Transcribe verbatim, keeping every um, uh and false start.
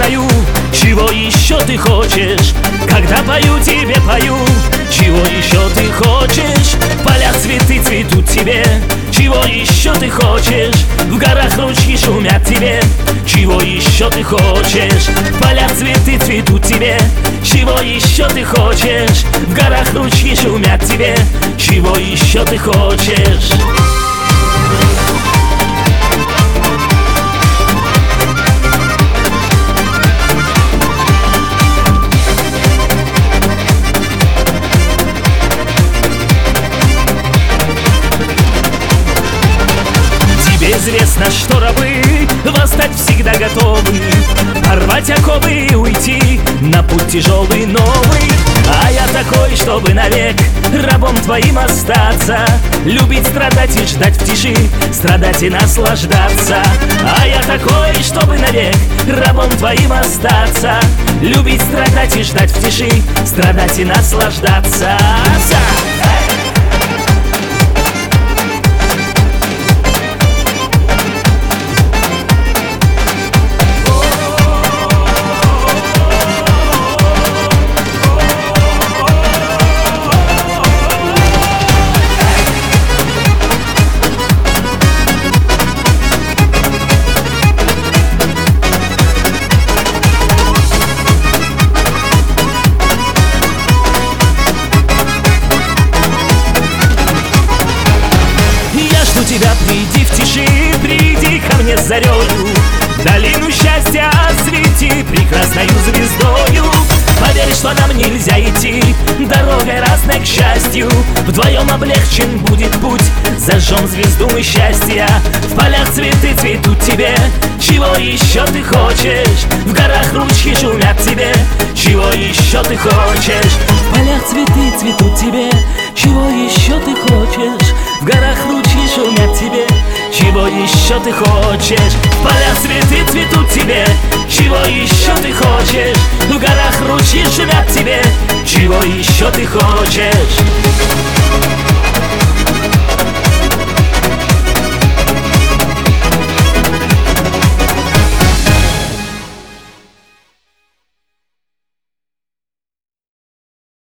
узнаю, чего еще ты хочешь, когда пою тебе, пою. Чего еще ты хочешь? Поля цветы цветут тебе. Чего еще ты хочешь? В горах ручьи шумят тебе. Чего еще ты хочешь? Поля цветы цветут тебе. Чего еще ты хочешь? В горах ручьи шумят тебе. Чего еще ты хочешь? Известно, что рабы восстать всегда готовы, порвать оковы и уйти на путь тяжелый новый. А я такой, чтобы навек рабом твоим остаться, любить, страдать и ждать в тиши, страдать и наслаждаться. А я такой, чтобы навек рабом твоим остаться, любить, страдать и ждать в тиши, страдать и наслаждаться. Тебя приди в тиши, приди ко мне с зарею, долину счастья освети прекрасною звездою. Поверь, что нам нельзя идти дорогой разной к счастью, вдвоем облегчен будет путь, зажжем звезду мы счастья. В полях цветы цветут тебе. Чего еще ты хочешь? В горах ручьи шумят тебе. Чего еще ты хочешь? В полях цветы цветут тебе. Чего еще ты хочешь? В горах ручьи шумят тебе. Чего еще ты хочешь? В полях цветы цветут тебе. Чего еще ты хочешь? В горах ручьи шумят тебе. Чего еще ты хочешь?